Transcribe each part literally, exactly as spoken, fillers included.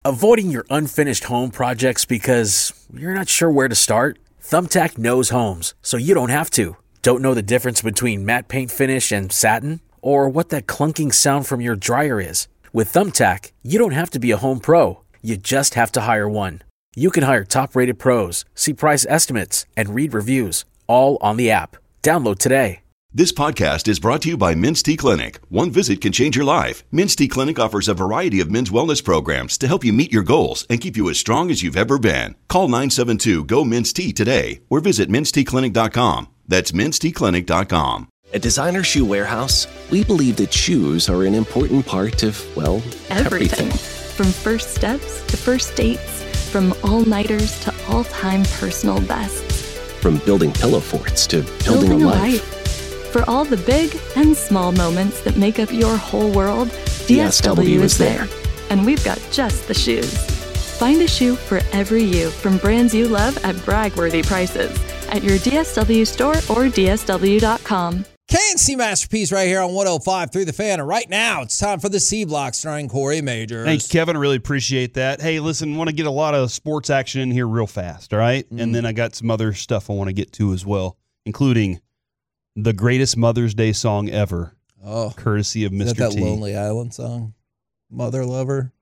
Avoiding your unfinished home projects because you're not sure where to start? Thumbtack knows homes, so you don't have to. Don't know the difference between matte paint finish and satin? Or what that clunking sound from your dryer is? With Thumbtack, you don't have to be a home pro. You just have to hire one. You can hire top-rated pros, see price estimates, and read reviews, all on the app. Download today. This podcast is brought to you by Men's T Clinic. One visit can change your life. Men's T Clinic offers a variety of men's wellness programs to help you meet your goals and keep you as strong as you've ever been. Call nine seven two, G O, Men's T today or visit mens t clinic dot com. That's mens t clinic dot com. At Designer Shoe Warehouse, we believe that shoes are an important part of, well, everything. everything. From first steps to first dates, from all-nighters to all-time personal bests. From building pillow forts to building, building a a life. life. For all the big and small moments that make up your whole world, D S W is there. And we've got just the shoes. Find a shoe for every you from brands you love at brag-worthy prices at your D S W store or D S W dot com. K and C Masterpiece right here on one oh five through the Fan. And right now, it's time for the C Block starring Corey Majors. Thanks, Kevin. I really appreciate that. Hey, listen, want to get a lot of sports action in here real fast, all right? Mm. And then I got some other stuff I want to get to as well, including the greatest Mother's Day song ever, oh, courtesy of Mister T. Is that that Lonely Island song? Mother Lover?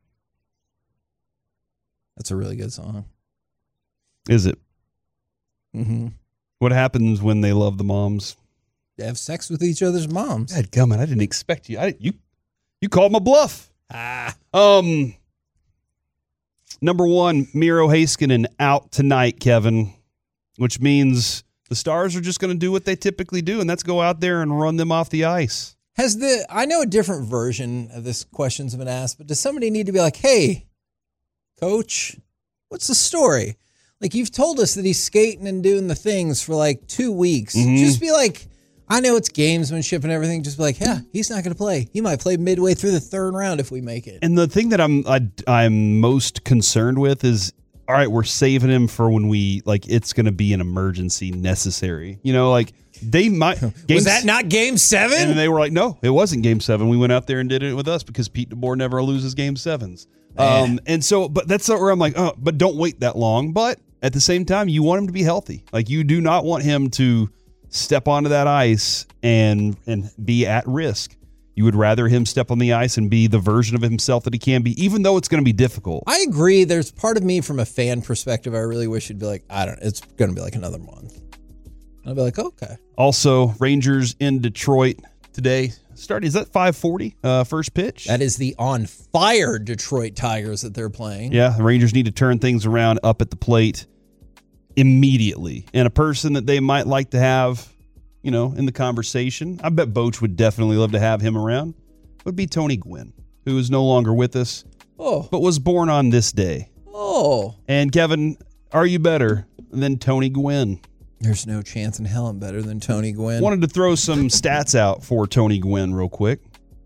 That's a really good song. Is it? Mm-hmm. What happens when they love the moms? They have sex with each other's moms. Dadgummit, I didn't expect you. I you you called my bluff. Ah. Um. Number one, Miro Heiskanen out tonight, Kevin, which means the Stars are just going to do what they typically do, and that's go out there and run them off the ice. Has the I know a different version of this question's been asked, but does somebody need to be like, hey, coach, what's the story? Like, you've told us that he's skating and doing the things for like two weeks. Mm-hmm. Just be like, I know it's gamesmanship and everything. Just be like, yeah, he's not going to play. He might play midway through the third round if we make it. And the thing that I'm I, I'm most concerned with is, all right, we're saving him for when we, like, it's going to be an emergency necessary. You know, like, they might. Was that not game seven? And they were like, no, it wasn't game seven. We went out there and did it with us because Pete DeBoer never loses game sevens. Um, and so, but that's where I'm like, oh, but don't wait that long. But at the same time, you want him to be healthy. Like, you do not want him to step onto that ice and and be at risk. You would rather him step on the ice and be the version of himself that he can be, even though it's going to be difficult. I agree. There's part of me from a fan perspective, I really wish it'd be like, I don't know, it's going to be like another month. I'll be like, okay. Also, Rangers in Detroit today. Starting, is that five forty uh, first pitch? That is the on fire Detroit Tigers that they're playing. Yeah, the Rangers need to turn things around up at the plate immediately. And a person that they might like to have, you know, in the conversation, I bet Boch would definitely love to have him around, would be Tony Gwynn, who is no longer with us, oh. but was born on this day. Oh. And Kevin, are you better than Tony Gwynn? There's no chance in hell I'm better than Tony Gwynn. Wanted to throw some stats out for Tony Gwynn real quick.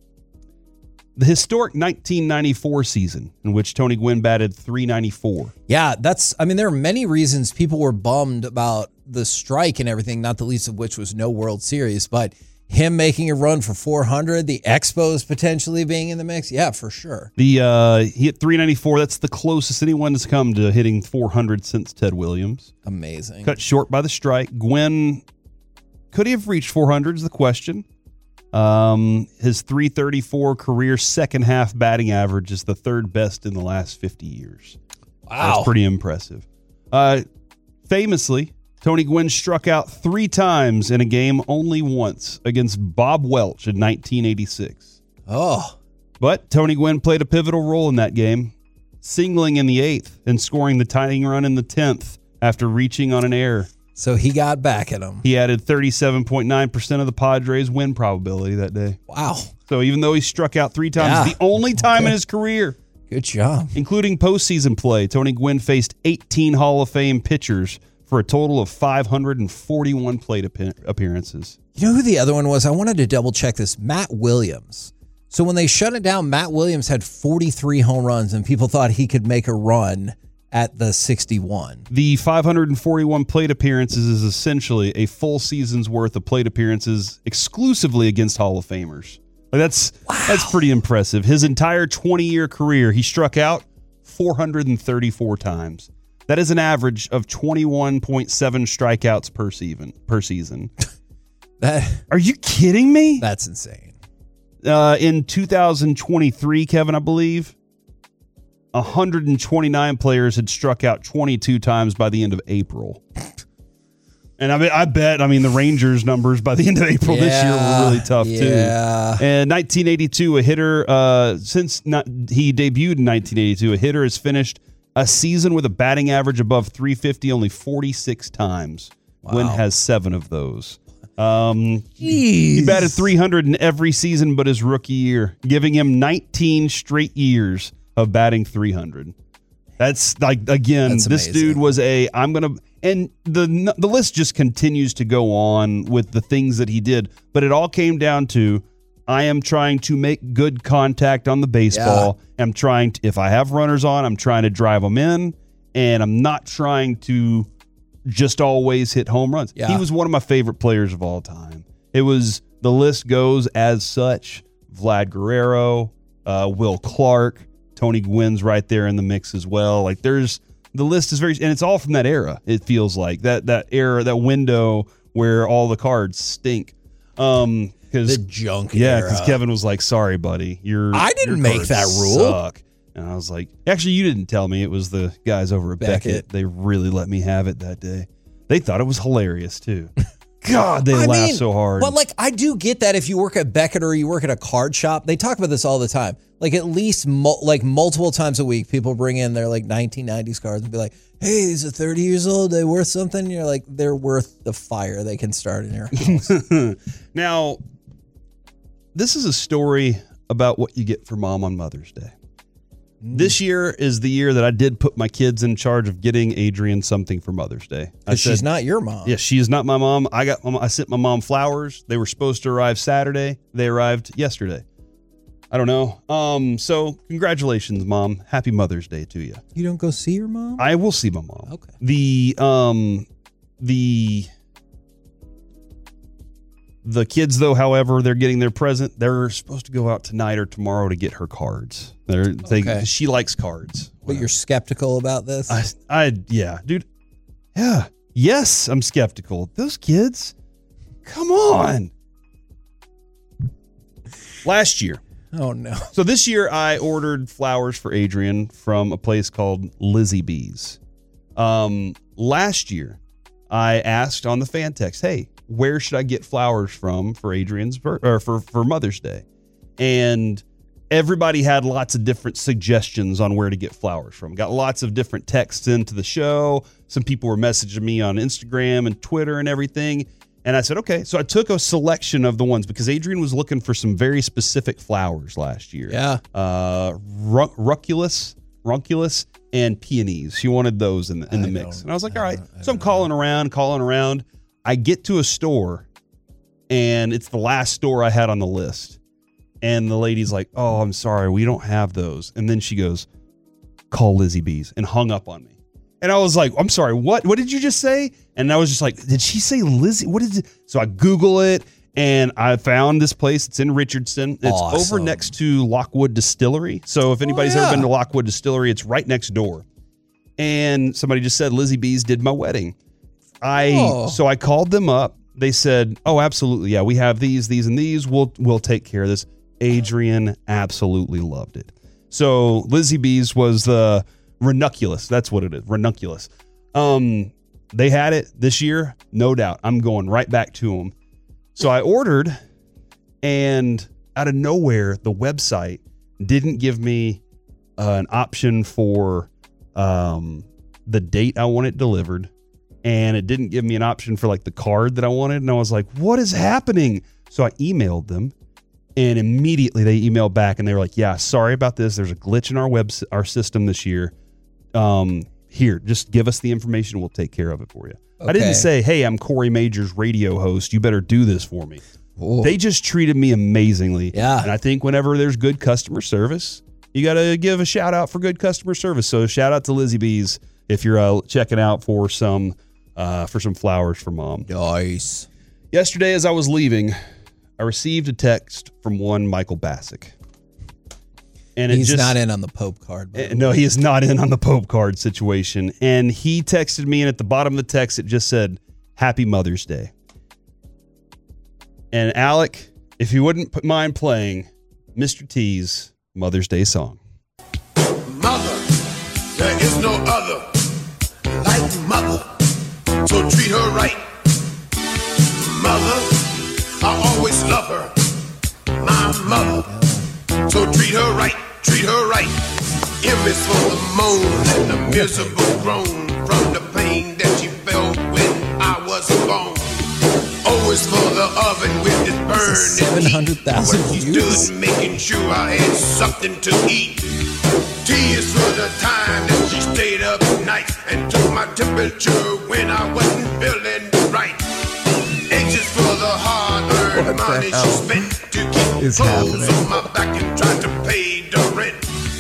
The historic nineteen ninety-four season in which Tony Gwynn batted three ninety-four. Yeah, that's, I mean, there are many reasons people were bummed about the strike and everything, not the least of which was no World Series, but him making a run for four hundred, the Expos potentially being in the mix. Yeah, for sure. The uh, he hit three ninety-four. That's the closest anyone has come to hitting four hundred since Ted Williams. Amazing. Cut short by the strike. Gwynn, could he have reached four hundred is the question. Um, his three thirty-four career second half batting average is the third best in the last fifty years. Wow. That's pretty impressive. Uh, famously, Tony Gwynn struck out three times in a game only once against Bob Welch in nineteen eighty-six. Oh. But Tony Gwynn played a pivotal role in that game, singling in the eighth and scoring the tying run in the tenth after reaching on an error. So he got back at him. He added thirty-seven point nine percent of the Padres' win probability that day. Wow. So even though he struck out three times, Yeah. the only time Okay. in his career. Good job. Including postseason play, Tony Gwynn faced eighteen Hall of Fame pitchers for a total of five hundred forty-one plate appearances. You know who the other one was? I wanted to double check this. Matt Williams. So when they shut it down, Matt Williams had forty-three home runs, and people thought he could make a run at the sixty-one. The five hundred forty-one plate appearances is essentially a full season's worth of plate appearances exclusively against Hall of Famers. Like that's wow. That's pretty impressive. His entire twenty-year career, he struck out four hundred thirty-four times. That is an average of twenty-one point seven strikeouts per season. Per season. That Are you kidding me? That's insane. Uh, in two thousand twenty-three, Kevin, I believe, one hundred twenty-nine players had struck out twenty-two times by the end of April. And I mean, I bet, I mean, the Rangers numbers by the end of April yeah, this year were really tough, yeah. too. And nineteen eighty-two, a hitter, uh, since not, he debuted in nineteen eighty-two, a hitter has finished a season with a batting average above three fifty only forty-six times. Wow. Wynn has seven of those. Um, he batted three hundred in every season but his rookie year, giving him nineteen straight years of batting three hundred. That's like, again, That's this amazing. dude was a, I'm going to, and the the list just continues to go on with the things that he did, but it all came down to, I am trying to make good contact on the baseball. Yeah. I'm trying to, if I have runners on, I'm trying to drive them in, and I'm not trying to just always hit home runs. Yeah. He was one of my favorite players of all time. It was, the list goes as such. Vlad Guerrero, uh, Will Clark, Tony Gwynn's right there in the mix as well. Like, there's, the list is very, and it's all from that era. It feels like that, that era, that window where all the cards stink. Um, cause The junk yeah, era. because Kevin was like, sorry, buddy, you're, I didn't your make cards that rule. Suck. And I was like, actually, you didn't tell me. It was the guys over at Beckett. Beckett. They really let me have it that day. They thought it was hilarious, too. God, they I laugh mean, so hard. But like, I do get that if you work at Beckett or you work at a card shop, they talk about this all the time. Like, at least mul- like multiple times a week, people bring in their like nineteen nineties cards and be like, "Hey, these are thirty years old. They worth something?" And you're like, "They're worth the fire they can start in your house." Now, this is a story about what you get for Mom on Mother's Day. Mm. This year is the year that I did put my kids in charge of getting Adrian something for Mother's Day. Because she's not your mom. Yeah, she is not my mom. I got. I sent my mom flowers. They were supposed to arrive Saturday. They arrived yesterday. I don't know. Um. So congratulations, Mom. Happy Mother's Day to you. You don't go see your mom? I will see my mom. Okay. The um the the kids, though, however, they're getting their present. They're supposed to go out tonight or tomorrow to get her cards. They're they Okay. she likes cards. But you're skeptical about this? I I yeah, dude. Yeah. Yes, I'm skeptical. Those kids. Come on. Last year. Oh, no. So this year I ordered flowers for Adrian from a place called Lizzie B's. Um, last year I asked on the fan text, hey, where should I get flowers from for Adrian's bir- or for, for Mother's Day? And everybody had lots of different suggestions on where to get flowers from. Got lots of different texts into the show. Some people were messaging me on Instagram and Twitter and everything. And I said, okay. So I took a selection of the ones because Adrian was looking for some very specific flowers last year. Yeah. Uh, ru- ruculus, runculus, and peonies. She wanted those in the, in the I mix. don't- And I was like, I all right. don't- I So I'm don't calling around, calling around. I get to a store, and it's the last store I had on the list. And the lady's like, oh, I'm sorry, we don't have those. And then she goes, call Lizzie B's, and hung up on me. And I was like, I'm sorry, what? What did you just say? And I was just like, did she say Lizzie? What did it? So I Google it, and I found this place. It's in Richardson. It's Awesome. over next to Lockwood Distillery. So if anybody's Oh, yeah. ever been to Lockwood Distillery, it's right next door. And somebody just said Lizzie B's did my wedding. I Oh. So I called them up. They said, oh, absolutely. Yeah, we have these, these, and these. We'll we'll take care of this. Adrian absolutely loved it. So Lizzie B's was the ranunculus. That's what it is, ranunculus. Um, they had it this year, no doubt. I'm going right back to them. So I ordered, and out of nowhere, the website didn't give me uh, an option for um, the date I want it delivered, and it didn't give me an option for like the card that I wanted. And I was like, what is happening? So I emailed them. And immediately they emailed back and they were like, yeah, sorry about this. There's a glitch in our web, our system this year. Um, here, just give us the information. We'll take care of it for you. Okay. I didn't say, hey, I'm Corey Major's radio host. You better do this for me. Ooh. They just treated me amazingly. Yeah. And I think whenever there's good customer service, you got to give a shout out for good customer service. So shout out to Lizzie B's if you're uh, checking out for some, uh, for some flowers for Mom. Nice. Yesterday, as I was leaving, I received a text from one Michael Bassick. And it he's just, not in on the Pope card. By the No, way. he is not in on the Pope card situation. And he texted me, and at the bottom of the text, it just said, Happy Mother's Day. And Alec, if you wouldn't mind playing Mister T's Mother's Day song. Mother, there is no other like mother, so treat her right. Mother, I always love her, my mother, so treat her right, treat her right. M is for the moan and the miserable groan from the pain that she felt when I was born. O is for the oven with it burning seven hundred thousand heat. She views. stood making sure I had something to eat. T is for the time that she stayed up nights and took my temperature when I wasn't feeling right. H is for the hard-earned money she spent to keep clothes on my back and tried to pay the rent.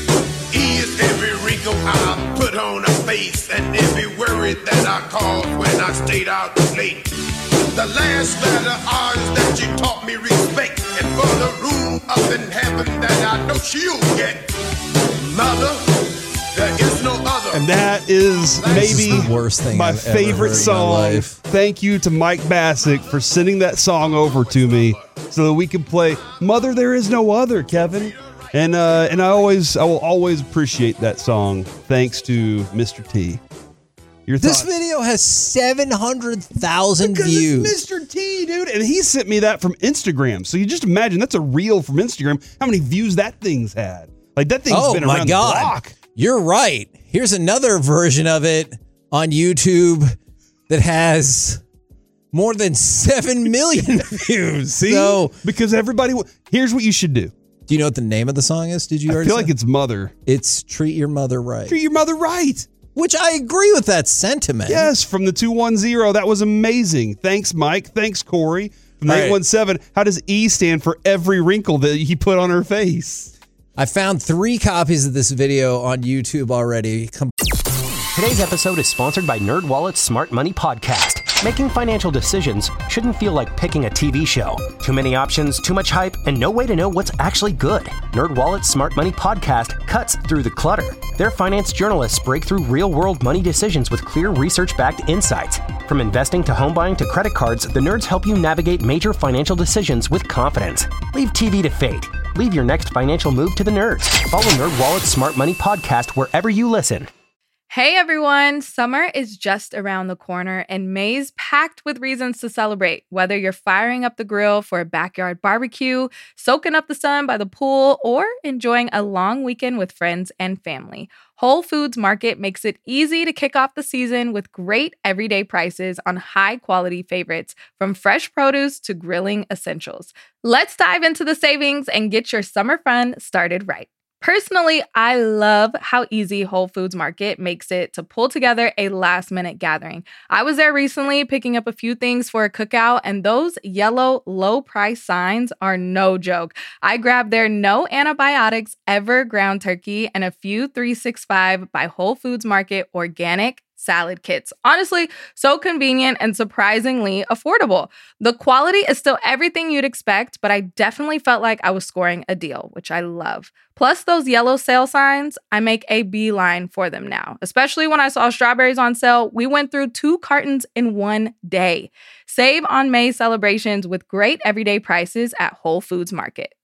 E is every wrinkle I put on her face and every worry that I caused when I stayed out late. The last letter R is that she taught me respect, and for the room up in heaven that I know she'll get. Mother, there is no other. And that is This maybe is the worst thing my I've ever favorite heard in my song. life. Thank you to Mike Bassick for sending that song over to me so that we can play Mother, There Is No Other, Kevin. And uh, and I always I will always appreciate that song. Thanks to Mister T. Your This thoughts? video has seven hundred thousand Because views. it's Mister T, dude. And he sent me that from Instagram. So you just imagine that's a reel from Instagram, how many views that thing's had. Like that thing's Oh been my around God. the block. You're right. Here's another version of it on YouTube that has more than seven million views. See? So, Because everybody, w- here's what you should do. do you know what the name of the song is? Did you I already feel say? like it's Mother. It's Treat Your Mother Right. Treat your mother right. Which I agree with that sentiment. Yes, from the two one zero. That was amazing. Thanks, Mike. Thanks, Corey. From the All right. eight one seven. How does E stand for every wrinkle that he put on her face? I found three copies of this video on YouTube already. Com- Today's episode is sponsored by NerdWallet's Smart Money Podcast. Making financial decisions shouldn't feel like picking a T V show. Too many options, too much hype, and no way to know what's actually good. NerdWallet's Smart Money Podcast cuts through the clutter. Their finance journalists break through real-world money decisions with clear research-backed insights. From investing to home buying to credit cards, the nerds help you navigate major financial decisions with confidence. Leave T V to fate. Leave your next financial move to the nerds. Follow NerdWallet's Smart Money Podcast wherever you listen. Hey everyone, summer is just around the corner and May's packed with reasons to celebrate. Whether you're firing up the grill for a backyard barbecue, soaking up the sun by the pool, or enjoying a long weekend with friends and family, Whole Foods Market makes it easy to kick off the season with great everyday prices on high-quality favorites, from fresh produce to grilling essentials. Let's dive into the savings and get your summer fun started right. Personally, I love how easy Whole Foods Market makes it to pull together a last-minute gathering. I was there recently picking up a few things for a cookout, and those yellow low-price signs are no joke. I grabbed their no antibiotics ever ground turkey and a few three sixty-five by Whole Foods Market organic salad kits. Honestly, so convenient and surprisingly affordable. The quality is still everything you'd expect, but I definitely felt like I was scoring a deal, which I love. Plus those yellow sale signs, I make a beeline for them now. Especially when I saw strawberries on sale, we went through two cartons in one day. Save on May celebrations with great everyday prices at Whole Foods Market.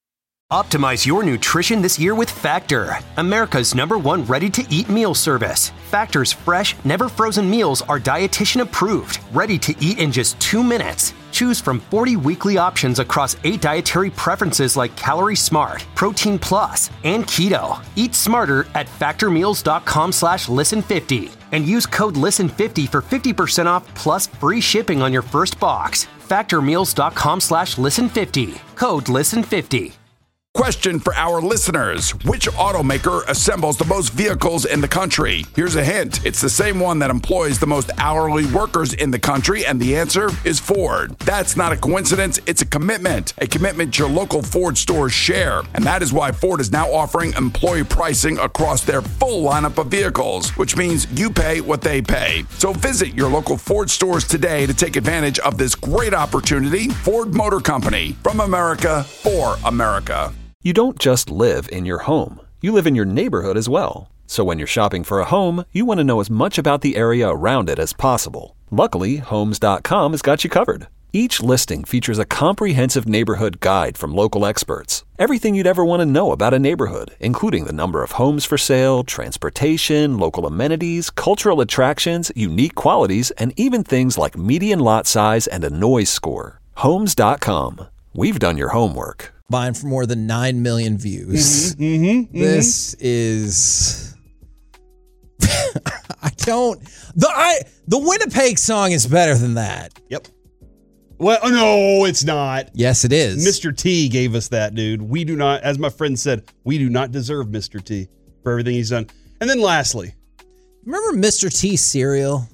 Optimize your nutrition this year with Factor, America's number one ready-to-eat meal service. Factor's fresh, never-frozen meals are dietitian approved, ready to eat in just two minutes. Choose from forty weekly options across eight dietary preferences like Calorie Smart, Protein Plus, and Keto. Eat smarter at factormeals.com slash listen50 and use code listen fifty for fifty percent off plus free shipping on your first box. factormeals.com slash listen50. Code listen fifty. Question for our listeners. Which automaker assembles the most vehicles in the country? Here's a hint. It's the same one that employs the most hourly workers in the country, and the answer is Ford. That's not a coincidence. It's a commitment. A commitment your local Ford stores share. And that is why Ford is now offering employee pricing across their full lineup of vehicles, which means you pay what they pay. So visit your local Ford stores today to take advantage of this great opportunity. Ford Motor Company. From America, for America. You don't just live in your home. You live in your neighborhood as well. So when you're shopping for a home, you want to know as much about the area around it as possible. Luckily, Homes dot com has got you covered. Each listing features a comprehensive neighborhood guide from local experts. Everything you'd ever want to know about a neighborhood, including the number of homes for sale, transportation, local amenities, cultural attractions, unique qualities, and even things like median lot size and a noise score. Homes dot com. We've done your homework. Mine for more than nine million views. Mm-hmm, mm-hmm, this mm-hmm. is... I don't... The I the Winnipeg song is better than that. Yep. Well, no, it's not. Yes, it is. Mister T gave us that, dude. We do not, as my friend said, we do not deserve Mister T for everything he's done. And then lastly. Remember Mister T cereal?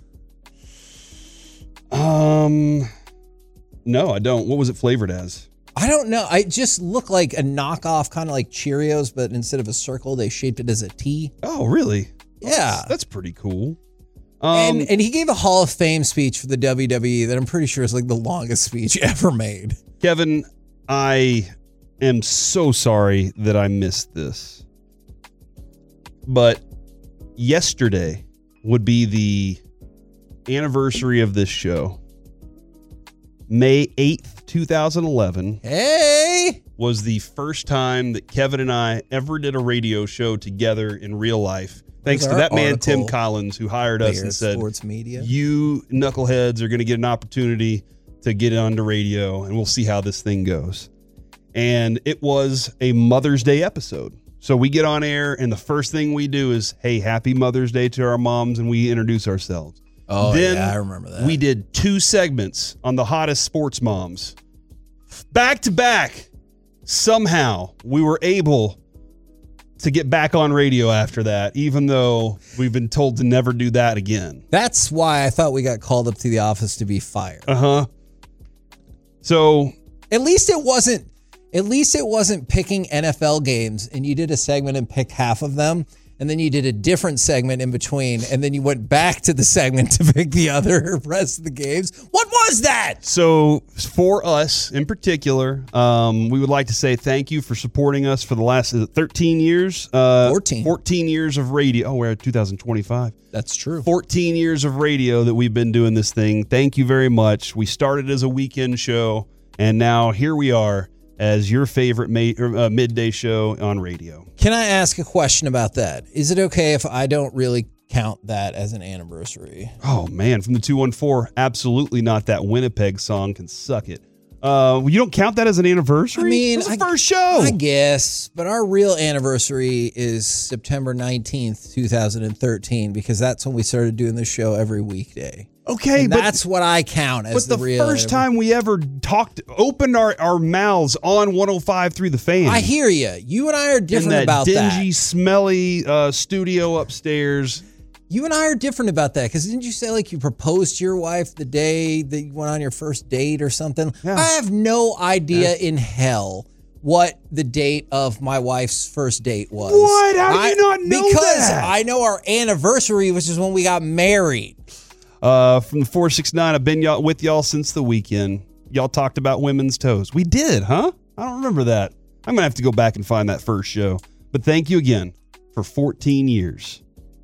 Um, no, I don't. What was it flavored as? I don't know. I just looked like a knockoff, kind of like Cheerios, but instead of a circle, they shaped it as a T. Oh, really? Yeah. That's, that's pretty cool. Um, and, and he gave a Hall of Fame speech for the W W E that I'm pretty sure is like the longest speech ever made. Kevin, I am so sorry that I missed this. But yesterday would be the anniversary of this show. May eighth, twenty eleven. Hey! Was the first time that Kevin and I ever did a radio show together in real life. Thanks to that man, Tim Collins, who hired us and said, Sports Media. You knuckleheads are going to get an opportunity to get onto radio, and we'll see how this thing goes. And it was a Mother's Day episode. So we get on air, and the first thing we do is, hey, happy Mother's Day to our moms, and we introduce ourselves. Oh, then yeah, I remember that. We did two segments on the hottest sports moms. Back to back. Somehow, we were able to get back on radio after that, even though we've been told to never do that again. That's why I thought we got called up to the office to be fired. Uh-huh. So at least it wasn't at least it wasn't picking N F L games and you did a segment and picked half of them, and then you did a different segment in between, and then you went back to the segment to pick the other rest of the games. What was that? So for us in particular, um, we would like to say thank you for supporting us for the last thirteen years. Uh, fourteen. fourteen years of radio. Oh, we're at two thousand twenty-five. That's true. fourteen years of radio that we've been doing this thing. Thank you very much. We started as a weekend show, and now here we are as your favorite ma- uh, midday show on radio. Can I ask a question about that? Is it okay if I don't really count that as an anniversary? Oh, man, from the two one four, absolutely not. That Winnipeg song can suck it. Uh, you don't count that as an anniversary? I mean, it was the I, first show. I guess, but our real anniversary is September nineteenth, twenty thirteen, because that's when we started doing the show every weekday. Okay, and but that's what I count as but the, the real first time we ever talked, opened our, our mouths on one oh five through the fan. I hear you. You and I are different in that about dingy, that. dingy, smelly uh, studio upstairs. You and I are different about that, because didn't you say like you proposed to your wife the day that you went on your first date or something? Yeah. I have no idea yeah. in hell what the date of my wife's first date was. What? How do I, you not know because that? I know our anniversary, which is when we got married. Uh, from the four six nine, I've been y'all, with y'all since the weekend. Y'all talked about women's toes. We did, huh? I don't remember that. I'm going to have to go back and find that first show. But thank you again for fourteen years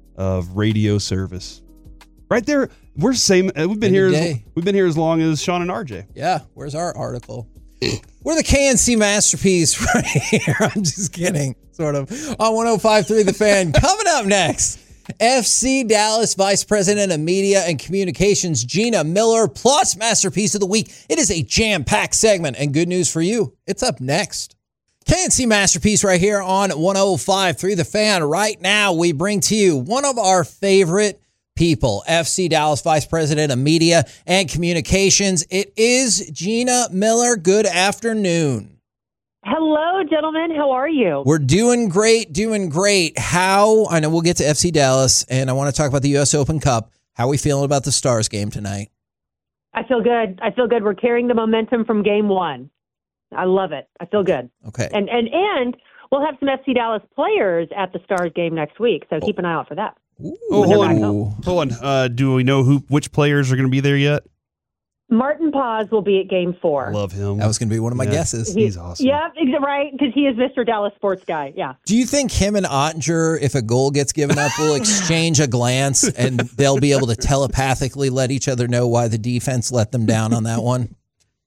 of radio service. Right there, we're the same. We've been here. As, we've been here as long as Sean and R J. Yeah. Where's our article? We're the K N C masterpiece right here. I'm just kidding, sort of. On one oh five point three The Fan. Coming up next, F C Dallas Vice President of Media and Communications, Gina Miller, plus Masterpiece of the Week. It is a jam-packed segment, and good news for you, it's up next. K N C Masterpiece right here on one oh five point three The Fan. Right now, we bring to you one of our favorite people, F C Dallas Vice President of Media and Communications. It is Gina Miller. Good afternoon. Hello, gentlemen. How are you? We're doing great, doing great. How, I know we'll get to F C Dallas, and I want to talk about the U S Open Cup. How are we feeling about the Stars game tonight? I feel good. I feel good. We're carrying the momentum from game one. I love it. I feel good. Okay. And and and we'll have some F C Dallas players at the Stars game next week, so keep an eye out for that. Oh, hold on. Hold on. Uh, do we know who, which players are going to be there yet? Martin Paz will be at game four. Love him. That was going to be one of my Yeah. guesses. He- He's awesome. Yeah, ex- right, because he is Mister Dallas sports guy. Yeah. Do you think him and Ottinger, if a goal gets given up, will exchange a glance and they'll be able to telepathically let each other know why the defense let them down on that one?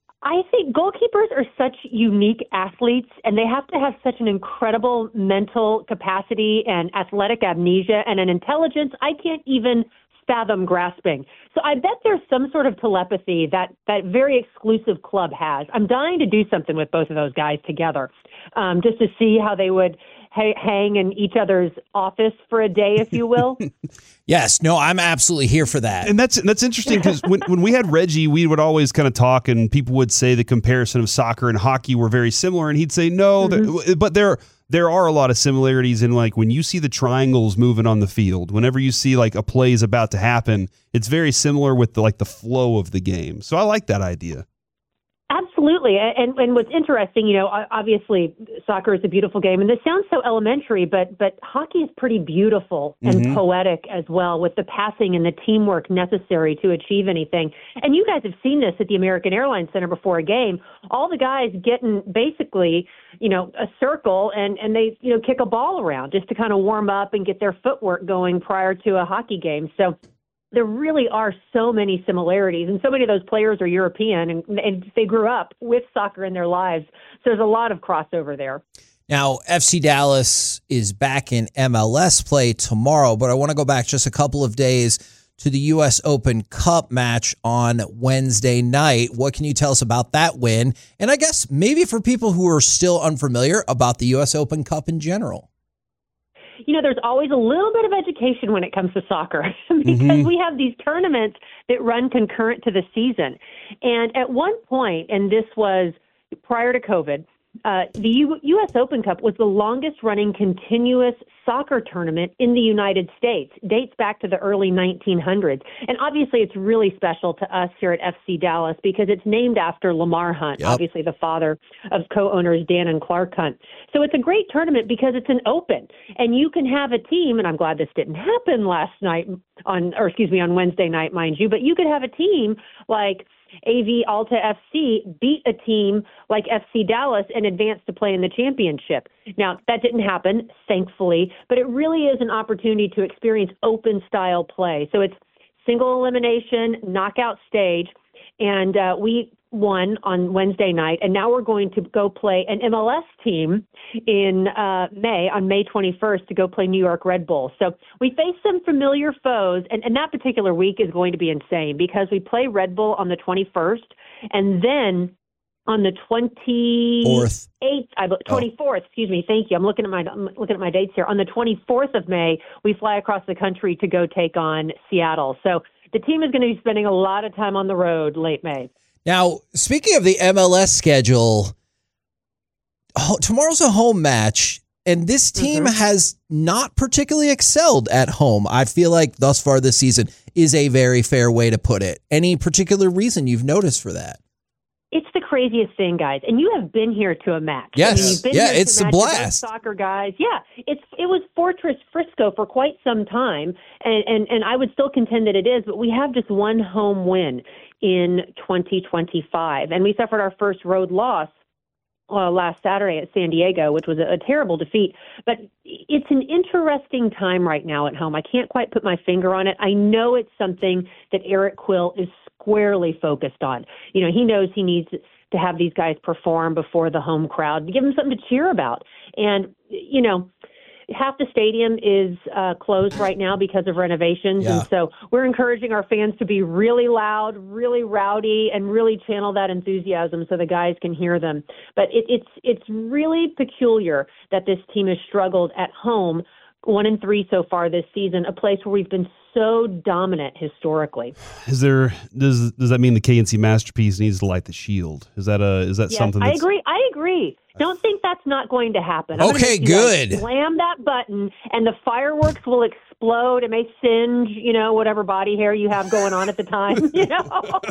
I think goalkeepers are such unique athletes, and they have to have such an incredible mental capacity and athletic amnesia and an intelligence I can't even fathom grasping. So I bet there's some sort of telepathy that that very exclusive club has. I'm dying to do something with both of those guys together, um, just to see how they would ha- hang in each other's office for a day, if you will. Yes. No, I'm absolutely here for that. And that's that's interesting because when, when we had Reggie, we would always kind of talk, and people would say the comparison of soccer and hockey were very similar, and he'd say no, mm-hmm. but there there are a lot of similarities in, like, when you see the triangles moving on the field, whenever you see like a play is about to happen, it's very similar with the, like the flow of the game. So I like that idea. Absolutely. And, and what's interesting, you know, obviously soccer is a beautiful game, and this sounds so elementary, but but hockey is pretty beautiful and mm-hmm. poetic as well, with the passing and the teamwork necessary to achieve anything. And you guys have seen this at the American Airlines Center before a game. All the guys get in basically, you know, a circle, and, and they, you know, kick a ball around just to kind of warm up and get their footwork going prior to a hockey game. So there really are so many similarities, and so many of those players are European, and, and they grew up with soccer in their lives. So there's a lot of crossover there. Now, F C Dallas is back in M L S play tomorrow, but I want to go back just a couple of days to the U S Open Cup match on Wednesday night. What can you tell us about that win? And I guess maybe for people who are still unfamiliar about the U S Open Cup in general. You know, there's always a little bit of education when it comes to soccer because mm-hmm. we have these tournaments that run concurrent to the season. And at one point, and this was prior to COVID, uh, the U- U.S. Open Cup was the longest running continuous soccer tournament in the United States. Dates back to the early nineteen hundreds. And obviously it's really special to us here at F C Dallas because it's named after Lamar Hunt, yep. obviously the father of co-owners Dan and Clark Hunt. So it's a great tournament because it's an open, and you can have a team, and I'm glad this didn't happen last night on, or excuse me, on Wednesday night, mind you, but you could have a team like A V Alta F C beat a team like F C Dallas and advance to play in the championship. Now, that didn't happen, thankfully, but it really is an opportunity to experience open-style play. So it's single elimination, knockout stage, and uh, we won on Wednesday night, and now we're going to go play an M L S team in uh, May, on May twenty-first, to go play New York Red Bull. So we face some familiar foes, and, and that particular week is going to be insane because we play Red Bull on the twenty-first, and then on the twenty-eighth, I, twenty-fourth, oh. excuse me, thank you. I'm looking at my I'm looking at my dates here. On the twenty-fourth of May, we fly across the country to go take on Seattle. So the team is going to be spending a lot of time on the road late May. Now, speaking of the M L S schedule, oh, tomorrow's a home match, and this team mm-hmm. has not particularly excelled at home. I feel like thus far this season is a very fair way to put it. Any particular reason you've noticed for that? It's the craziest thing, guys, and you have been here to a match. Yes, I mean, you've been yeah, here it's to a blast. Soccer guys, yeah, it's it was Fortress Frisco for quite some time, and, and and I would still contend that it is. But we have just one home win in twenty twenty-five, and we suffered our first road loss uh, last Saturday at San Diego, which was a, a terrible defeat. But it's an interesting time right now at home. I can't quite put my finger on it. I know it's something that Eric Quill is squarely focused on. You know, he knows he needs to have these guys perform before the home crowd, to give them something to cheer about. And, you know, half the stadium is uh, closed right now because of renovations. Yeah. And so we're encouraging our fans to be really loud, really rowdy, and really channel that enthusiasm so the guys can hear them. But it, it's it's really peculiar that this team has struggled at home, one and three so far this season, a place where we've been so dominant historically. Is there does does that mean the K N C Masterpiece needs to light the shield? Is that a is that yes, something? That's... I agree. I agree. Don't think that's not going to happen. I'm okay, good. Slam that button, and the fireworks will explode. It may singe, you know, whatever body hair you have going on at the time. You know,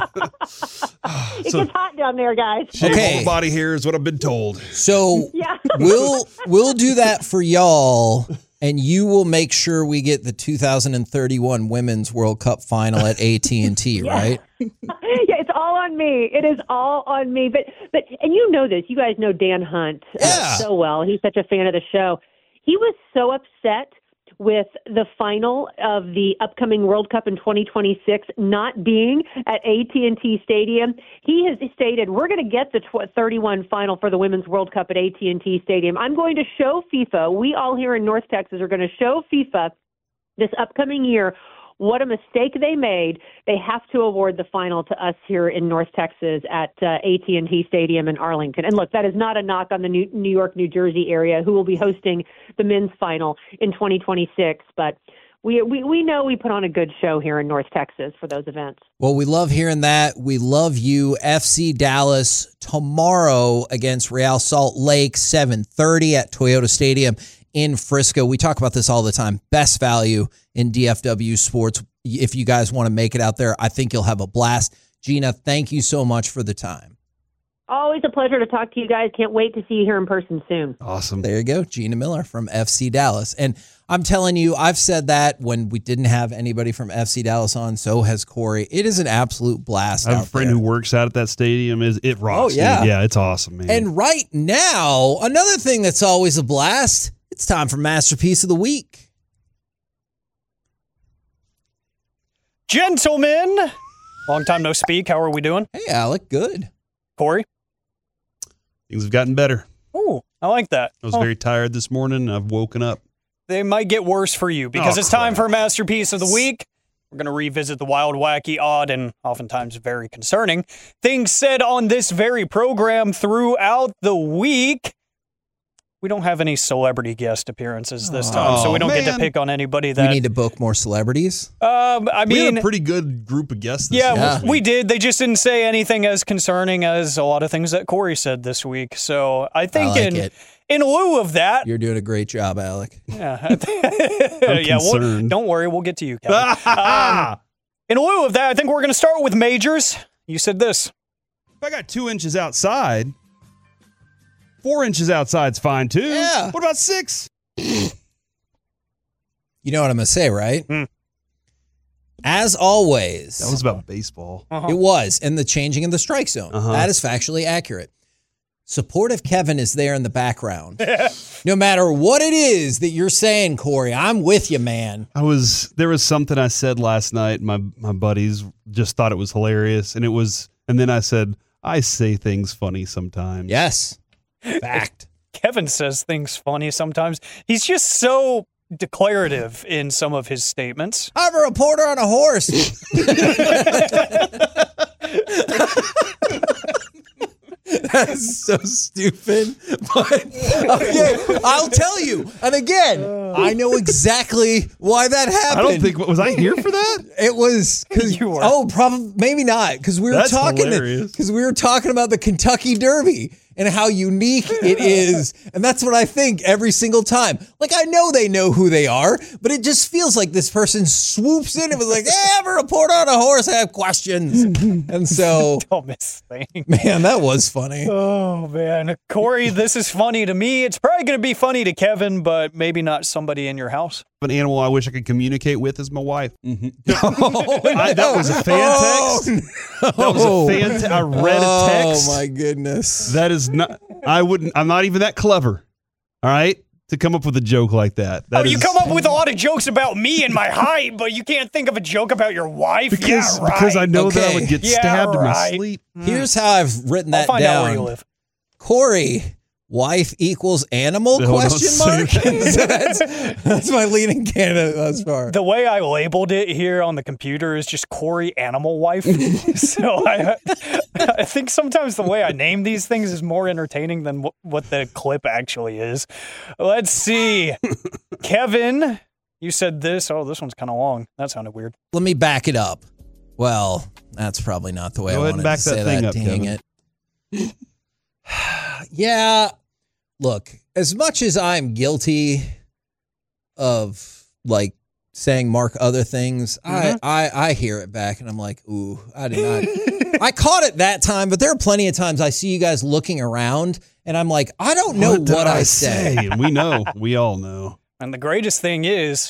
it so, gets hot down there, guys. Okay, body hair is what I've been told. So yeah. we'll we'll do that for y'all. And you will make sure we get the two thousand thirty-one Women's World Cup final at A T and T, yeah. right? Yeah, it's all on me. It is all on me. But but and you know this. You guys know Dan Hunt uh, Yeah. so well. He's such a fan of the show. He was so upset with the final of the upcoming World Cup in twenty twenty-six not being at A T and T Stadium. He has stated, we're going to get the thirty-one final for the Women's World Cup at A T and T Stadium. I'm going to show FIFA, we all here in North Texas are going to show FIFA this upcoming year what a mistake they made. They have to award the final to us here in North Texas at uh, A T and T Stadium in Arlington. And look, that is not a knock on the New, New York, New Jersey area who will be hosting the men's final in twenty twenty-six. But we, we, we know we put on a good show here in North Texas for those events. Well, we love hearing that. We love you. F C Dallas tomorrow against Real Salt Lake, seven thirty at Toyota Stadium in Frisco. We talk about this all the time. Best value in D F W sports. If you guys want to make it out there, I think you'll have a blast. Gina, thank you so much for the time. Always a pleasure to talk to you guys. Can't wait to see you here in person soon. Awesome. There you go. Gina Miller from F C Dallas. And I'm telling you, I've said that when we didn't have anybody from F C Dallas on. So has Corey. It is an absolute blast I have out a friend there. who works out at that stadium. Is It rocks. Oh, yeah. Dude. Yeah, it's awesome, man. And right now, another thing that's always a blast, it's time for Masterpiece of the Week. Gentlemen, long time no speak. How are we doing? Hey, Alec, good. Corey? Things have gotten better. Oh, I like that. I was Oh, very tired this morning. I've woken up. They might get worse for you because Oh, it's time crap. for Masterpiece of the Week. We're going to revisit the wild, wacky, odd, and oftentimes very concerning things said on this very program throughout the week. We don't have any celebrity guest appearances this time, so we don't get to man. pick on anybody that. We need to book more celebrities. um, I We had mean, a pretty good group of guests this yeah, last we week. did. They just didn't say anything as concerning as a lot of things that Corey said this week. So I think I like in it. in lieu of that, You're doing a great job, Alec. yeah, yeah, we'll, concerned. don't worry, we'll get to you, Kevin. um, in lieu of that, I think we're going to start with majors. You said this. If I got two inches outside, four inches outside's fine too. Yeah. What about six? You know what I'm going to say, right? Hmm. As always, That was about baseball. Uh-huh. it was, and the changing of the strike zone. Uh-huh. That is factually accurate. Supportive Kevin is there in the background. No matter what it is that you're saying, Corey, I'm with you, man. I was there was something I said last night. My my buddies just thought it was hilarious, and it was. And then I said, I say things funny sometimes. Yes. Fact. Kevin says things funny sometimes. He's just so declarative in some of his statements. I'm a reporter on a horse. That's so stupid. But okay, I'll tell you. And again, I know exactly why that happened. I don't think was I here for that. It was because You were. oh, probably maybe not because we were That's talking hilarious. because we were talking about the Kentucky Derby and how unique it is, and that's what I think every single time. Like I know they know who they are, but it just feels like this person swoops in and was like, "Hey, I'm a reporter on a horse. I have questions," and so Dumbest thing. man, that was funny. Oh, man. Corey, this is funny to me. It's probably going to be funny to Kevin, but maybe not somebody in your house. An animal I wish I could communicate with is my wife. Oh, I- that was a fan Oh, text. That was a fan. Te- I read a text. Oh my goodness. That is not. I wouldn't. I'm not even that clever. All right, to come up with a joke like that. That Oh, you is- come up with a lot of jokes about me and my height, but you can't think of a joke about your wife? because yeah, right. because I know that I Okay. would get Yeah, stabbed in my right. sleep. Here's how I've written I'll that find down. out where you live. Corey, wife equals animal? No, don't question say mark. that. that's, that's my leading candidate thus far. The way I labeled it here on the computer is just Corey Animal Wife. So I, I think sometimes the way I name these things is more entertaining than wh- what the clip actually is. Let's see. Kevin, you said this. Oh, this one's kind of long. That sounded weird. Let me back it up. Well, that's probably not the way Go I ahead wanted and back to that say thing that. up, Dang Kevin. it. Yeah. Look, as much as I'm guilty of like saying mark other things, Mm-hmm. I, I I hear it back and I'm like, ooh, I did not. I caught it that time, but there are plenty of times I see you guys looking around and I'm like, I don't know what, did I say. And we know. We all know. And the greatest thing is,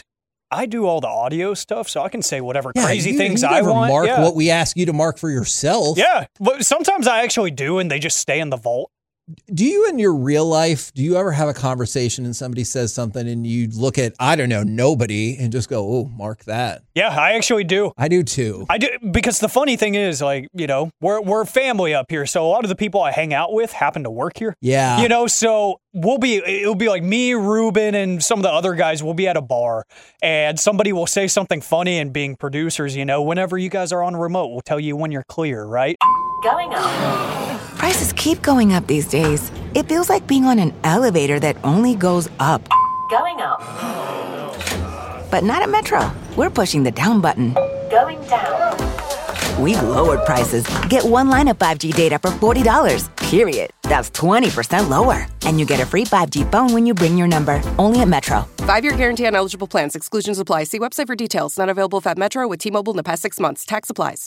I do all the audio stuff, so I can say whatever Yeah, crazy you, things you I never want. mark yeah. what we ask you to mark for yourself. Yeah, but sometimes I actually do, and they just stay in the vault. Do you in your real life, do you ever have a conversation and somebody says something and you look at, I don't know, nobody and just go, oh, mark that? Yeah, I actually do. I do too. I do, because the funny thing is, like, you know, we're we're family up here, so a lot of the people I hang out with happen to work here. Yeah. You know, so we'll be, it'll be like me, Ruben, and some of the other guys will be at a bar, and somebody will say something funny, and being producers, you know, whenever you guys are on remote, we'll tell you when you're clear, right? Going up. Prices keep going up these days. It feels like being on an elevator that only goes up. Going up. But not at Metro. We're pushing the down button. Going down. We've lowered prices. Get one line of five G data for forty dollars, period. That's twenty percent lower. And you get a free five G phone when you bring your number. Only at Metro. Five-year guarantee on eligible plans. Exclusions apply. See website for details. Not available at Metro with T-Mobile in the past six months. Tax applies.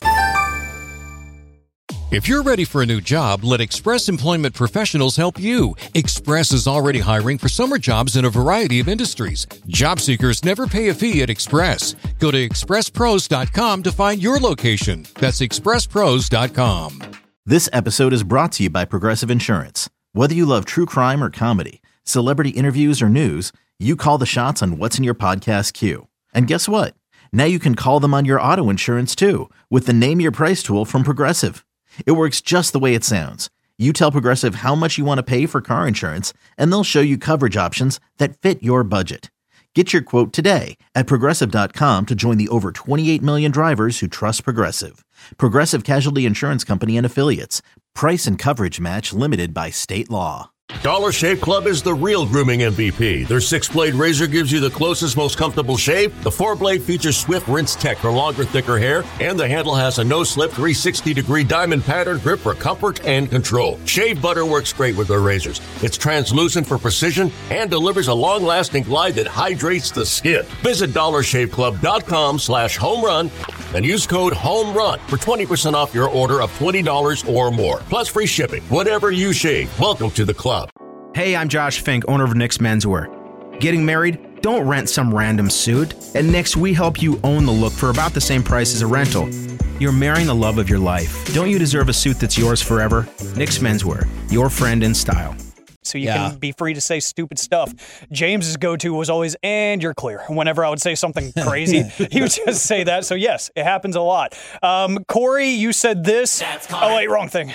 If you're ready for a new job, let Express Employment Professionals help you. Express is already hiring for summer jobs in a variety of industries. Job seekers never pay a fee at Express. Go to express pros dot com to find your location. That's express pros dot com. This episode is brought to you by Progressive Insurance. Whether you love true crime or comedy, celebrity interviews or news, you call the shots on what's in your podcast queue. And guess what? Now you can call them on your auto insurance too with the Name Your Price tool from Progressive. It works just the way it sounds. You tell Progressive how much you want to pay for car insurance, and they'll show you coverage options that fit your budget. Get your quote today at progressive dot com to join the over twenty-eight million drivers who trust Progressive. Progressive Casualty Insurance Company and Affiliates. Price and coverage match limited by state law. Dollar Shave Club is the real grooming M V P. Their six-blade razor gives you the closest, most comfortable shave. The four-blade features swift rinse tech for longer, thicker hair. And the handle has a no-slip three hundred sixty degree diamond pattern grip for comfort and control. Shave butter works great with their razors. It's translucent for precision and delivers a long-lasting glide that hydrates the skin. Visit dollar shave club dot com slash home run and use code HOMERUN for twenty percent off your order of twenty dollars or more. Plus free shipping. Whatever you shave, welcome to the club. Hey, I'm Josh Fink, owner of Nick's Menswear. Getting married? Don't rent some random suit. At Nick's, we help you own the look for about the same price as a rental. You're marrying the love of your life. Don't you deserve a suit that's yours forever? Nick's Menswear, your friend in style. So you Yeah. can be free to say stupid stuff. James's go-to was always, and you're clear. Whenever I would say something crazy, he would just say that. So yes, it happens a lot. Um, Corey, you said this. Oh, wait, wrong thing.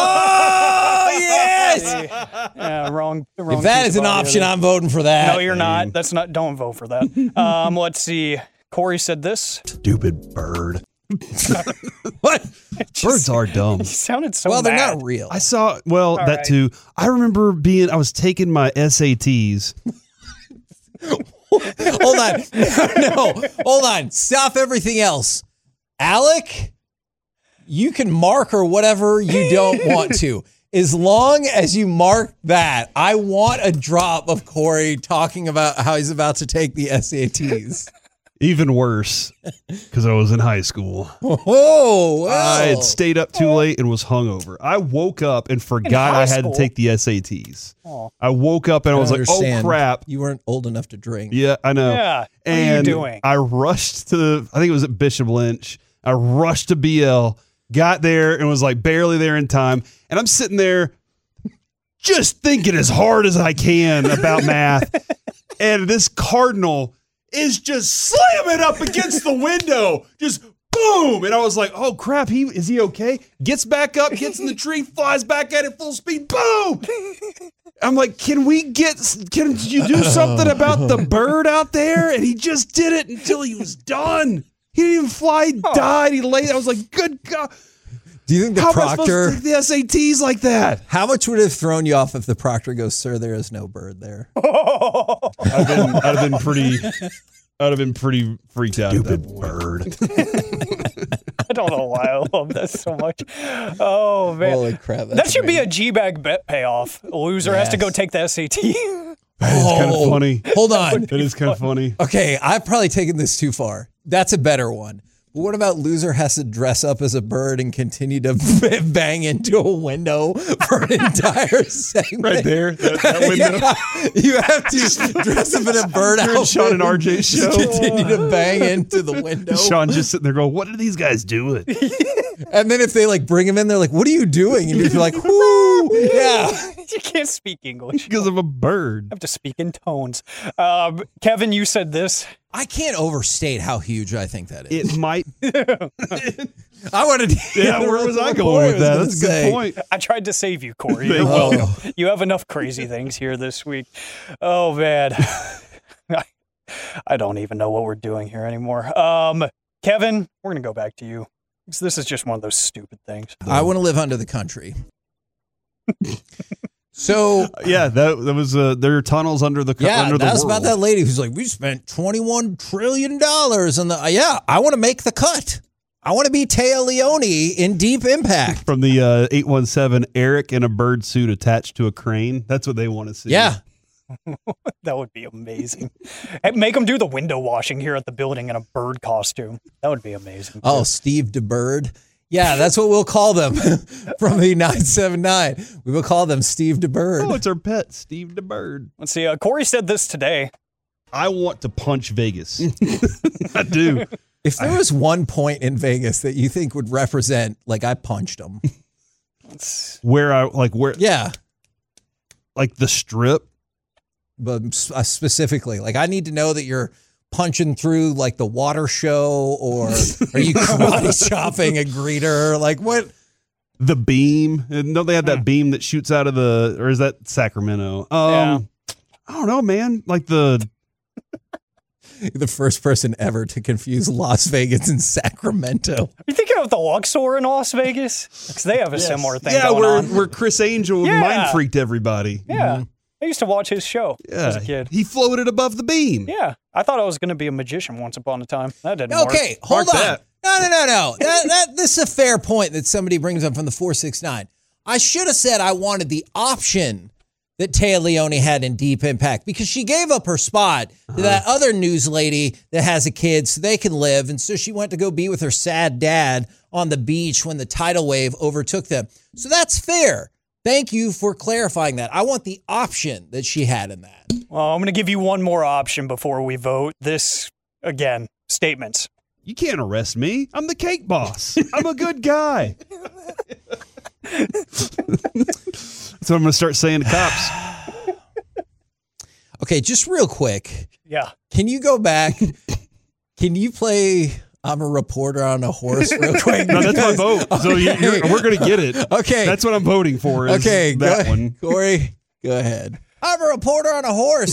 Oh, yes! Yeah, wrong, wrong. If that key is an spot option, there. I'm voting for that. No, you're not. That's not. Don't vote for that. Um, let's see. Corey said this. Stupid bird. What? Birds are dumb. You sounded so Well, they're mad. not real. I saw, well, All that right. too. I remember being, I was taking my S A Ts. Hold on. No, hold on. Stop everything else. Alec, you can mark or whatever you don't want to. As long as you mark that, I want a drop of Corey talking about how he's about to take the S A Ts. Even worse, because I was in high school. Oh, I had well. stayed up too late and was hungover. I woke up and forgot high I had school? to take the S A Ts. Aw. I woke up and I I was don't like, oh understand. crap. You weren't old enough to drink. Yeah, I know. Yeah. What and are you doing? I rushed to the, I think it was at Bishop Lynch. I rushed to B L, got there and was like barely there in time. And I'm sitting there just thinking as hard as I can about math. And this Cardinal is just slamming up against the window. Just boom. And I was like, oh crap, he is he okay? Gets back up, gets in the tree, flies back at it full speed. Boom. I'm like, can we get, can you do something about the bird out there? And he just did it until he was done. He didn't even fly, he died, he lay. I was like, good God. Do you think the How am I supposed proctor, to take the S A Ts like that? how much would it have thrown you off if the proctor goes, sir, there is no bird there? I'd have been, I'd have been pretty, I'd have been pretty freaked out. Stupid bird. I don't know why I love that so much. Oh, man. Holy crap. That that's should be a amazing. G-bag bet payoff. A loser has to go Yes. take the S A T. That is kind of funny. Hold on. That is kind of funny. Okay, I've probably taken this too far. That's a better one. What about loser has to dress up as a bird and continue to bang into a window for an entire segment? Right there, that, that window. Yeah, you have to dress up in a bird You're in outfit. Sean and R J's show. Continue to bang into the window. Sean just sitting there going, "What are these guys doing?" And then if they like bring him in, they're like, "What are you doing?" And you're like, "Whoo, yeah." You can't speak English because of a bird. I have to speak in tones. Um, Kevin, you said this. I can't overstate how huge I think that is. It might. I wanted to. Yeah, where was I going with that? That's a good point. I tried to save you, Corey. You're Thank you. welcome. You have enough crazy things here this week. Oh, man. I, I don't even know what we're doing here anymore. Um, Kevin, we're going to go back to you. This is just one of those stupid things. I want to live under the country. So yeah, that that was uh, there are tunnels under the yeah, under the that's world. about that lady who's like, we spent twenty-one trillion dollars on the. Uh, yeah, I want to make the cut. I want to be Téa Leoni in Deep Impact. From the uh, eight one seven, Eric in a bird suit attached to a crane. That's what they want to see. Yeah. That would be amazing. Hey, make them do the window washing here at the building in a bird costume. That would be amazing. Oh, Steve DeBird. Yeah, that's what we'll call them from the nine seven nine. We will call them Steve DeBird. Oh, it's our pet, Steve DeBird. Let's see. Uh, Corey said this today. I want to punch Vegas. I do. If there was one point in Vegas that you think would represent, like, I punched them. Where I, like, where? Yeah. Like the Strip? But uh, specifically, like, I need to know that you're punching through like the water show, or are you karate chopping a greeter? Like what? The beam. And don't they have that beam that shoots out of the, or is that Sacramento? Um, Yeah. I don't know, man. Like the, the first person ever to confuse Las Vegas and Sacramento. Are you thinking of the Luxor in Las Vegas? Because they have a Yes. similar thing yeah, going where, on. where Chris Angel Yeah. mind freaked everybody. Yeah. I used to watch his show as a Yeah. kid. He floated above the beam. Yeah. I thought I was going to be a magician once upon a time. That didn't work. Okay, hold Mark on. that. No, no, no, no. that, that, this is a fair point that somebody brings up from the four six nine. I should have said I wanted the option that Téa Leoni had in Deep Impact, because she gave up her spot to Uh-huh. that other news lady that has a kid so they can live. And so she went to go be with her sad dad on the beach when the tidal wave overtook them. So that's fair. Thank you for clarifying that. I want the option that she had in that. Well, I'm going to give you one more option before we vote. This, again, statements. You can't arrest me. I'm the cake boss. I'm a good guy. That's what I'm going to start saying to cops. Okay, just real quick. Yeah. Can you go back? Can you play I'm a reporter on a horse real quick? No, that's my vote. So you, you're, we're going to get it. Okay. That's what I'm voting for. Is Okay, that go, one. Corey, go ahead. I'm a reporter on a horse.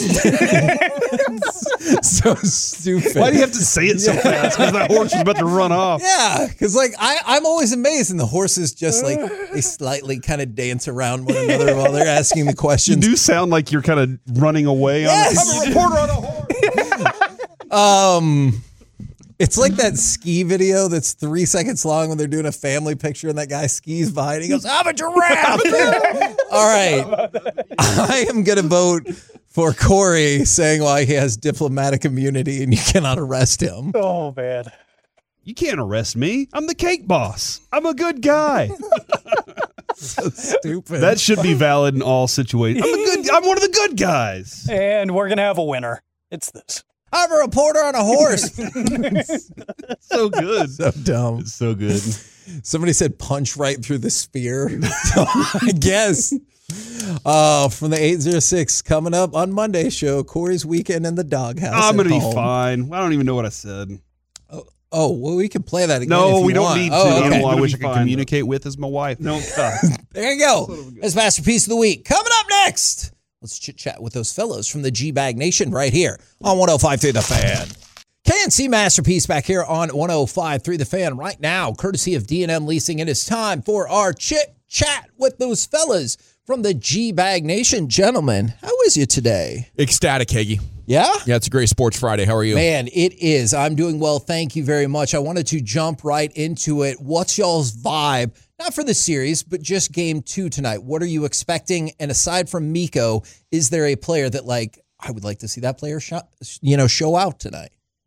So stupid. Why do you have to say it so Yeah. fast? Because that horse was about to run off. Yeah, because like I, I'm always amazed, and the horses just like they slightly kind of dance around one another while they're asking the You questions. do sound like you're kind of running away. Yes. On I'm a reporter on a horse. Um, it's like that ski video that's three seconds long when they're doing a family picture and that guy skis by and he goes, I'm a giraffe. All right. I am going to vote for Corey saying why he has diplomatic immunity and you cannot arrest him. Oh, man. You can't arrest me. I'm the cake boss. I'm a good guy. So stupid. That should be valid in all situations. I'm a good. I'm one of the good guys. And we're going to have a winner. It's this. I'm a reporter on a horse. So good. So dumb. It's so good. Somebody said punch right through the spear. I guess. Uh, from the eight oh six coming up on Monday's show, Corey's Weekend in the Doghouse. I'm at gonna be home. fine. I don't even know what I said. Oh, well, we can play that again. No, if you we don't want. need to. Oh, The okay. animal I It'll wish I be could fine. communicate with is my wife. No, stop. There you go. That's Masterpiece of the Week. Coming up next, let's chit chat with those fellows from the G-Bag Nation right here on one oh five point three The Fan. K N C Masterpiece back here on one oh five point three The Fan right now, courtesy of D and M Leasing. It is time for our chit chat with those fellas from the G-Bag Nation. Gentlemen, how is you today? Ecstatic, Hagee. Yeah? Yeah, it's a great Sports Friday. How are you? Man, it is. I'm doing well. Thank you very much. I wanted to jump right into it. What's y'all's vibe? Not for the series, but just game two tonight. What are you expecting? And aside from Miko, is there a player that, like, I would like to see that player show, you know, show out tonight?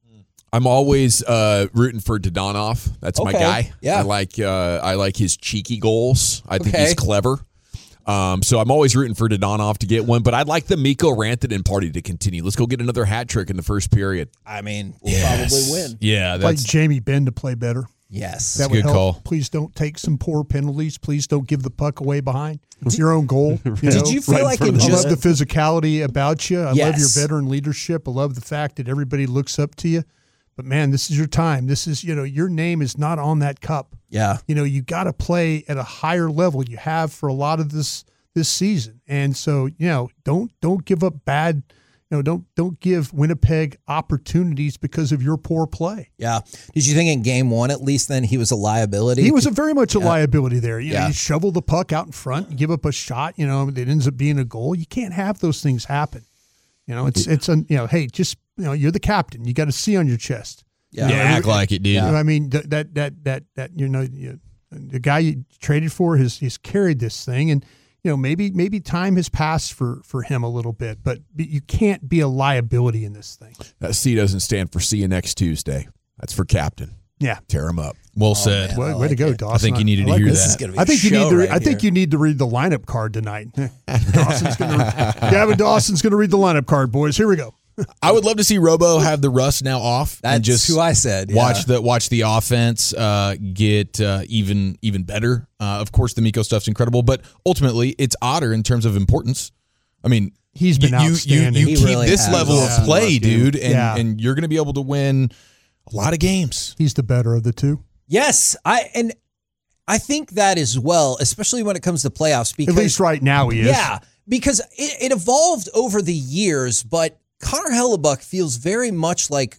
I'm always uh, rooting for Dodonov. That's my Okay. guy. Yeah. I like uh, I like his cheeky goals. I think Okay. he's clever. Um, so I'm always rooting for Dodonov to get one, but I'd like the Mikko Rantanen party to continue. Let's go get another hat trick in the first period. I mean, we'll Yes. probably win. Yeah, like that's Jamie Benn to play better. Yes. That That's a would good help. call. Please don't take some poor penalties. Please don't give the puck away behind. It's your own goal. You Did know? you feel Right in like front it of the- just- I love the physicality about you. I love your Yes. veteran leadership. I love the fact that everybody looks up to you. But man, this is your time. This is, you know, your name is not on that cup. Yeah. You know, you got to play at a higher level. You have for a lot of this this season. And so, you know, don't don't give up bad, you know, don't don't give Winnipeg opportunities because of your poor play. Yeah. Did you think in game one, at least then, he was a liability? He was a very much a Yeah. liability there. You know, Yeah. you shovel the puck out in front, you give up a shot, you know, it ends up being a goal. You can't have those things happen. You know, it's it's a, you know, hey, just, you know, you're the captain. You got a C on your chest. Yeah, You know, act like it, dude. You know, I mean, th- that that that that you know, you, the guy you traded for has he's carried this thing, and you know, maybe maybe time has passed for for him a little bit, but you can't be a liability in this thing. that C doesn't stand for see you next Tuesday. That's for captain. Yeah. Tear him up. Well said. Way, way to go, Dawson. I think you needed to like hear this. that. I think you need to. Re- I think you need to read the lineup card tonight. Dawson's gonna re- Gavin Dawson's going to read the lineup card, boys. Here we go. I would love to see Robo have the rust now off and That's just who I said. Watch yeah. the watch the offense uh, get uh, even even better. Uh, of course, the Mikko stuff's incredible, but ultimately, it's Otter in terms of importance. I mean, He's been you, you, outstanding. You, He keep really this has. level Yeah. of play, dude, and, Yeah. and you're going to be able to win a lot of games. He's the better of the two. Yes. I and I think that as well, especially when it comes to playoffs. Because, At least right now he is. Yeah. Because it, it evolved over the years, but Connor Hellebuck feels very much like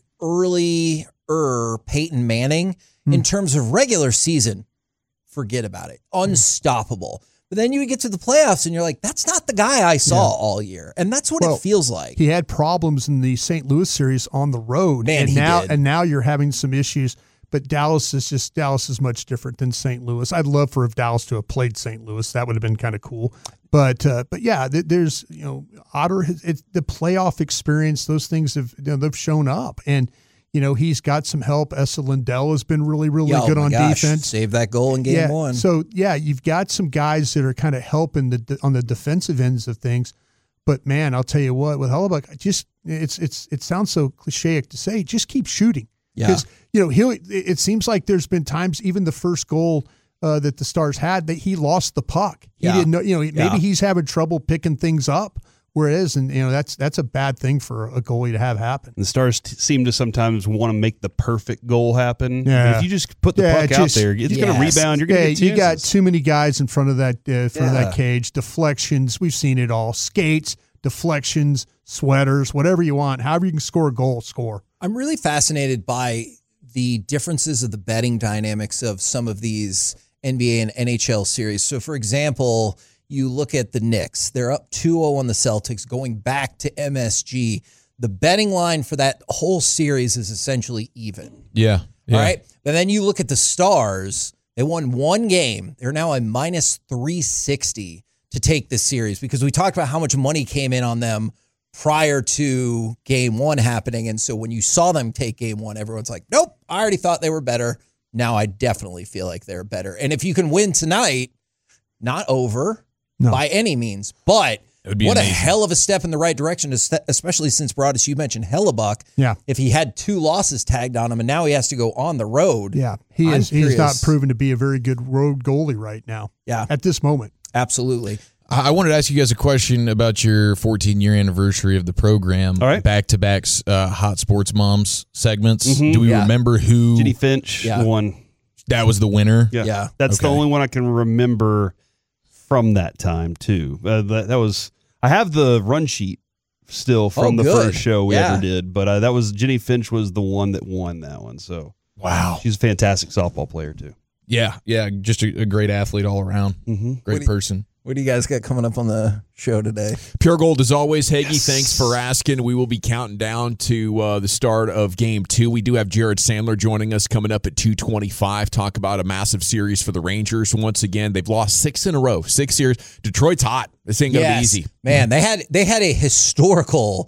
early-er Peyton Manning Hmm. in terms of regular season. Forget about it. Unstoppable. But then you get to the playoffs and you're like, that's not the guy I saw Yeah. all year. And that's what Well, it feels like. He had problems in the Saint Louis series on the road, Man, and he now did. and now you're having some issues. But Dallas is just Dallas is much different than Saint Louis. I'd love for if Dallas to have played Saint Louis. That would have been kind of cool. But uh, but yeah, th- there's you know Otter. has- It's the playoff experience. Those things have you know, they've shown up, and you know he's got some help. Essa Lindell has been really really Yeah, oh good my on gosh, defense. Saved that goal in game yeah, one. So yeah, you've got some guys that are kind of helping the on the defensive ends of things. But man, I'll tell you what, with Hellebuck, I just it's it's it sounds so cliche to say, just keep shooting. Yeah. Because you know he'll. It seems like there's been times, even the first goal uh, that the Stars had, that he lost the puck. He Yeah. didn't know. You know, maybe Yeah. he's having trouble picking things up where it is, and you know that's that's a bad thing for a goalie to have happen. The Stars t- seem to sometimes want to make the perfect goal happen. Yeah. If you just put the Yeah, puck just- out there, it's going to Yes. rebound. You're going to Yeah, get you got chances. too many guys in front of that uh, in front of Yeah. that cage. Deflections, we've seen it all. Skates, deflections, sweaters, whatever you want. However you can score a goal, score. I'm really fascinated by the differences of the betting dynamics of some of these N B A and N H L series. So, for example, you look at the Knicks. They're up two oh on the Celtics going back to M S G. The betting line for that whole series is essentially even. Yeah. yeah. All right. But then you look at the Stars. They won one game. They're now a minus three sixty to take this series because we talked about how much money came in on them prior to game one happening. And so when you saw them take game one, everyone's like, nope, I already thought they were better. Now I definitely feel like they're better. And if you can win tonight, not over No. by any means, but It would be what amazing. a hell of a step in the right direction, especially since, Broadus, you mentioned Hellebuck. Yeah. If he had two losses tagged on him and now he has to go on the road. Yeah, he I'm is. He's not curious. proven to be a very good road goalie right now. Yeah. At this moment. Absolutely. I I wanted to ask you guys a question about your fourteen-year anniversary of the program. All right. Back-to-back uh, Hot Sports Moms segments. Mhm. Do we Yeah. remember who Jenny Finch Yeah. won. that was the winner? Yeah, Yeah. that's the Okay. only one I can remember from that time too. Uh, that, that was I have the run sheet still from Oh, the good. first show we Yeah. ever did, but uh, that was Jenny Finch was the one that won that one. So Wow. she's a fantastic softball player too. Yeah, yeah, just a, a great athlete all around. Mm-hmm. Great What do you- person. What do you guys got coming up on the show today? Pure Gold as always, Hagee. Thanks for asking. We will be counting down to uh, the start of Game Two. We do have Jared Sandler joining us coming up at two twenty-five. Talk about a massive series for the Rangers. Once again, they've lost six in a row, six series. Detroit's hot. This ain't gonna be easy. Man, they had they had a historical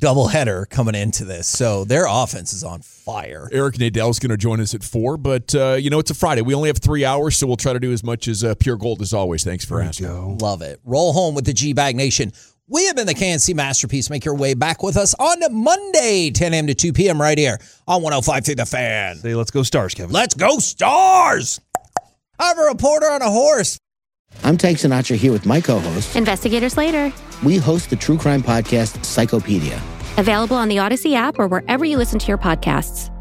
doubleheader coming into this. So their offense is on fire. Eric Nadell's going to join us at four, but uh, you know, it's a Friday. We only have three hours, so we'll try to do as much as uh, pure gold as always. Thanks for asking. Love it. Roll home with the G-Bag Nation. We have been the K N C Masterpiece. Make your way back with us on Monday, ten a.m. to two p.m. right here on one oh five point three The Fan. Say, let's go Stars, Kevin. Let's go Stars! I have a reporter on a horse. I'm Tank Sinatra here with my co-host, Investigator Slater. We host the true crime podcast, Psychopedia. Available on the Odyssey app or wherever you listen to your podcasts.